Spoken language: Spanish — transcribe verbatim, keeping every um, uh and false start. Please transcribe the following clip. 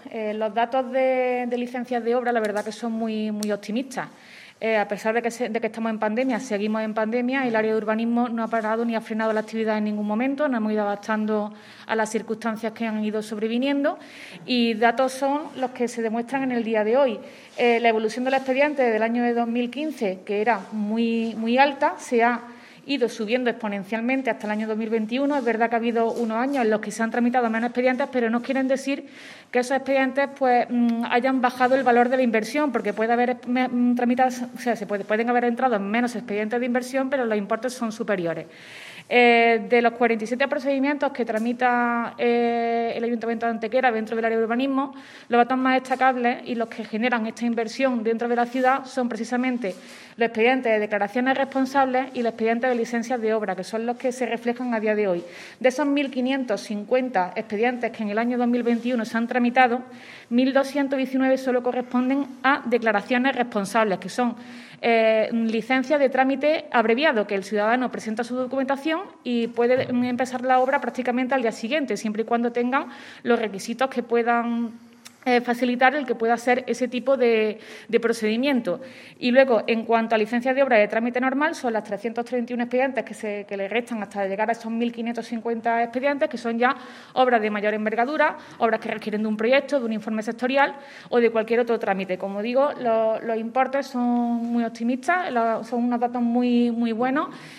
eh, los datos de, de licencias de obra, la verdad que son muy, muy optimistas. Eh, a pesar de que, se, de que estamos en pandemia, seguimos en pandemia, el área de urbanismo no ha parado ni ha frenado la actividad en ningún momento, nos hemos ido adaptando a las circunstancias que han ido sobreviniendo y datos son los que se demuestran en el día de hoy. Eh, la evolución del expediente del año de dos mil quince, que era muy, muy alta, se ha ido subiendo exponencialmente hasta el año dos mil veintiuno. Es verdad que ha habido unos años en los que se han tramitado menos expedientes, pero no quieren decir que esos expedientes pues, hayan bajado el valor de la inversión, porque puede haber tramitados, o sea, se puede, pueden haber entrado en menos expedientes de inversión, pero los importes son superiores. Eh, de los cuarenta y siete procedimientos que tramita eh, el Ayuntamiento de Antequera dentro del área de urbanismo, los datos más destacables y los que generan esta inversión dentro de la ciudad son precisamente los expedientes de declaraciones responsables y los expedientes de licencias de obra, que son los que se reflejan a día de hoy. De esos mil quinientos cincuenta expedientes que en el año dos mil veintiuno se han tramitado, mil doscientos diecinueve solo corresponden a declaraciones responsables, que son eh, licencias de trámite abreviado, que el ciudadano presenta su documentación y puede empezar la obra prácticamente al día siguiente, siempre y cuando tengan los requisitos que puedan eh, facilitar el que pueda hacer ese tipo de, de procedimiento. Y luego, en cuanto a licencias de obra de trámite normal, son las trescientos treinta y uno expedientes que, se, que le restan hasta llegar a esos mil quinientos cincuenta expedientes, que son ya obras de mayor envergadura, obras que requieren de un proyecto, de un informe sectorial o de cualquier otro trámite. Como digo, los, los importes son muy optimistas, los, son unos datos muy, muy buenos